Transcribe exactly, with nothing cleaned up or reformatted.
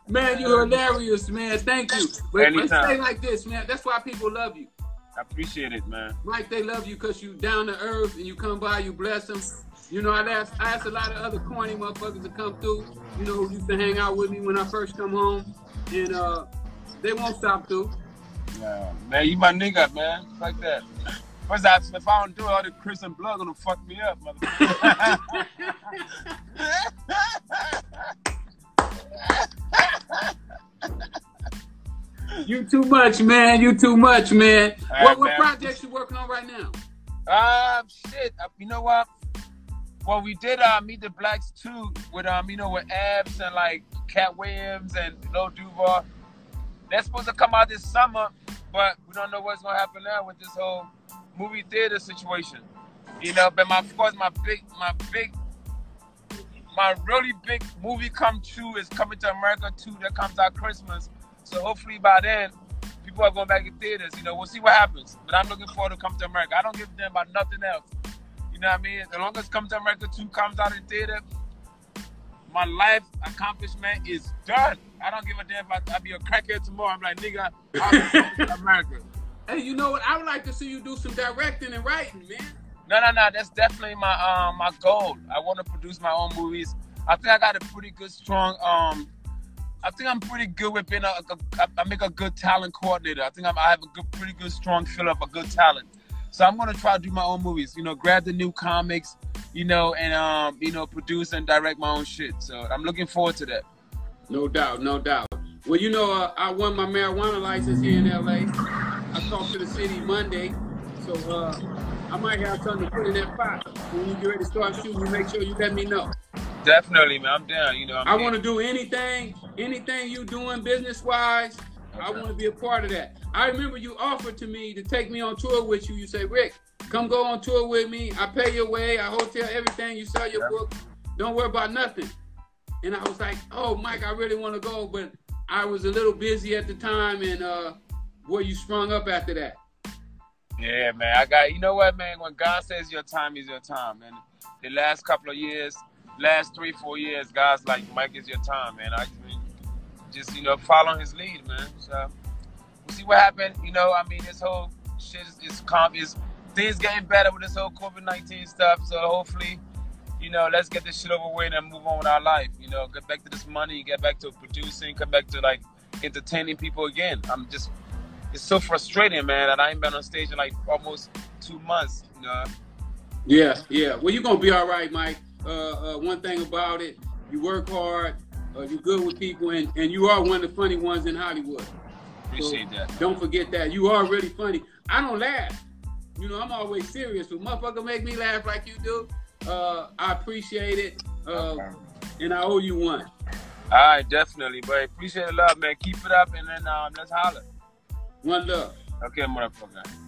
Man, you're hilarious, man. Thank you. But let's Anytime. stay like this, man. That's why people love you. I appreciate it, man. Mike, they love you because you down to earth and you come by, you bless them. You know, I asked, I asked a lot of other corny motherfuckers to come through, you know, who used to hang out with me when I first come home. And uh, they won't stop through. Yeah, man, you my nigga, man. Like that. First, I, if I don't do it, all the Chris and Blood gonna fuck me up, motherfucker. You too much, man. You too much, man. All What, right, what man. projects you working on right now? Um, shit. Uh, you know what? Well, we did uh, Meet the Blacks too with um, you know, with Abs and like Cat Williams and Lil Duval. They're supposed to come out this summer, but we don't know what's gonna happen now with this whole movie theater situation. You know, but my, of course, my big, my big, my really big movie come true is Coming to America two that comes out Christmas. So hopefully by then, people are going back in theaters. You know, we'll see what happens. But I'm looking forward to Come to America. I don't give a damn about nothing else. You know what I mean? As long as Come to America two comes out in theater, my life accomplishment is done. I don't give a damn if I, I be a crackhead tomorrow. I'm like, nigga, I'm Come to America. Hey, you know what? I would like to see you do some directing and writing, man. No, no, no. That's definitely my um my goal. I want to produce my own movies. I think I got a pretty good, strong um. I think I'm pretty good with being a, a, a I make a good talent coordinator. I think I'm, I have a good, pretty good, strong feel of a good talent. So I'm gonna try to do my own movies. You know, grab the new comics, you know, and um, you know, produce and direct my own shit. So I'm looking forward to that. No doubt, no doubt. Well, you know, uh, I won my marijuana license here in L A. I talked to the city Monday, so uh, I might have something to put in that pot. When you get ready to start shooting, you make sure you let me know. Definitely, man. I'm down. You know, I'm I want to do anything, anything you doing business-wise. Okay. I want to be a part of that. I remember you offered to me to take me on tour with you. You say, Rick, come go on tour with me. I pay your way. I hotel everything. You sell your yeah. book. Don't worry about nothing. And I was like, oh, Mike, I really want to go, but I was a little busy at the time, and uh, boy, you sprung up after that. Yeah, man. I got. You know what, man? When God says your time is your time, and the last couple of years. Last three, four years, guys like Mike is your time, man. I mean, just, you know, follow his lead, man. So we'll see what happens. You know, I mean, this whole shit is, is calm. Is things getting better with this whole COVID nineteen stuff. So hopefully, you know, let's get this shit over with and move on with our life. You know, get back to this money, get back to producing, come back to like entertaining people again. I'm just, it's so frustrating, man. And I ain't been on stage in like almost two months. You know. Yeah, yeah. Well, you're gonna be all right, Mike. Uh, uh, one thing about it, you work hard, uh, you're good with people, and, and you are one of the funny ones in Hollywood. Appreciate so that. Don't forget that. You are really funny. I don't laugh. You know, I'm always serious, but motherfucker make me laugh like you do. Uh, I appreciate it, uh, okay. and I owe you one. All right, definitely, but appreciate the love, man. Keep it up, and then um, let's holler. One love. Okay, motherfucker.